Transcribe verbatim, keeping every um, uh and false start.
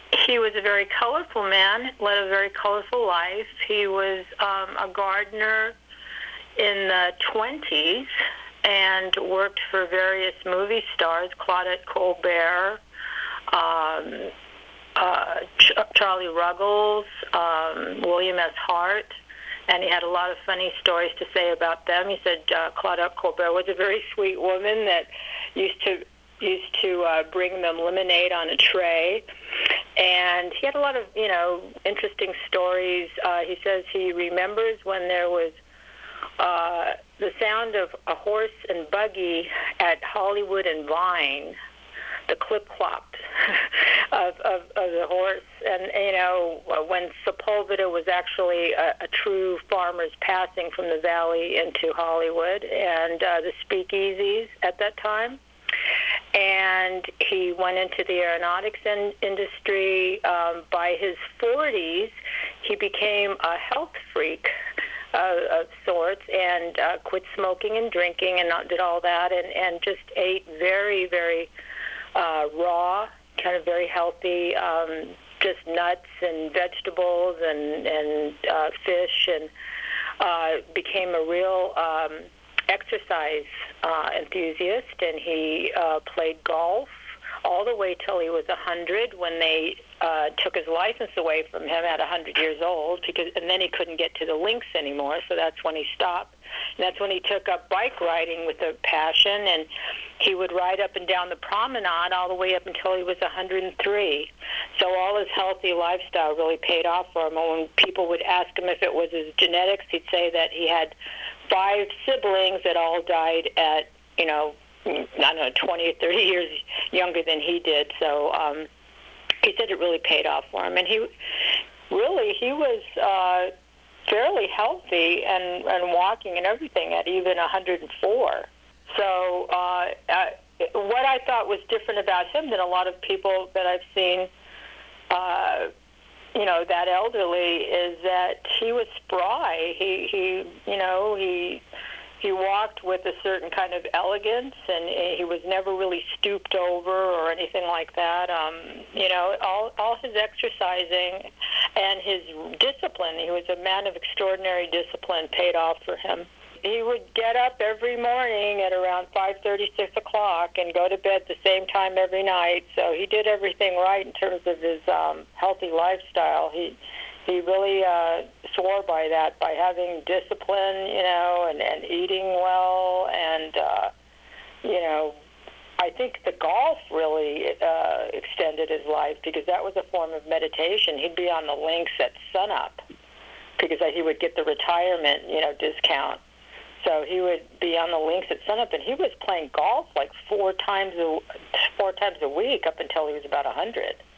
he was a very colorful man, led a very colorful life. He was um, a gardener in the twenties and worked for various movie stars, Claudette Colbert, um, uh, Ch- Charlie Ruggles, um, William S. Hart, and he had a lot of funny stories to say about them. He said uh, Claudette Colbert was a very sweet woman that used to used to uh, bring them lemonade on a tray, and he had a lot of, you know, interesting stories. Uh, he says he remembers when there was uh, the sound of a horse and buggy at Hollywood and Vine, the clip-clop of, of, of the horse. And, you know, when Sepulveda was actually a, a true farmer's passing from the valley into Hollywood, and uh, the speakeasies at that time. And he went into the aeronautics in, industry. Um, by his forties, he became a health freak uh, of sorts, and uh, quit smoking and drinking and not, did all that, and, and just ate very, very uh, raw, kind of very healthy, um, just nuts and vegetables and, and uh, fish, and uh, became a real um, exercise uh, enthusiast, and he uh, played golf all the way till he was one hundred, when they uh, took his license away from him at one hundred years old, because, and then he couldn't get to the links anymore, so that's when he stopped. And that's when he took up bike riding with a passion, and he would ride up and down the promenade all the way up until he was one hundred three. So all his healthy lifestyle really paid off for him. And when people would ask him if it was his genetics, he'd say that he had five siblings that all died at, you know, I don't know, twenty or thirty years younger than he did. So um, he said it really paid off for him. And he really, he was uh, fairly healthy and, and walking and everything at even one hundred four. So uh, uh, what I thought was different about him than a lot of people that I've seen, uh, you know, that elderly, is that he was spry. He, he, you know, he he walked with a certain kind of elegance, and he was never really stooped over or anything like that. Um, you know, all all his exercising and his discipline. He was a man of extraordinary discipline. Paid off for him. He would get up every morning at around five thirty, six o'clock, and go to bed the same time every night. So he did everything right in terms of his um, healthy lifestyle. He he really uh, swore by that, by having discipline, you know, and, and eating well. And, uh, you know, I think the golf really uh, extended his life, because that was a form of meditation. He'd be on the links at sunup, because he would get the retirement, you know, discount. So he would be on the links at sunup, and he was playing golf like four times a four times a week up until he was about a hundred.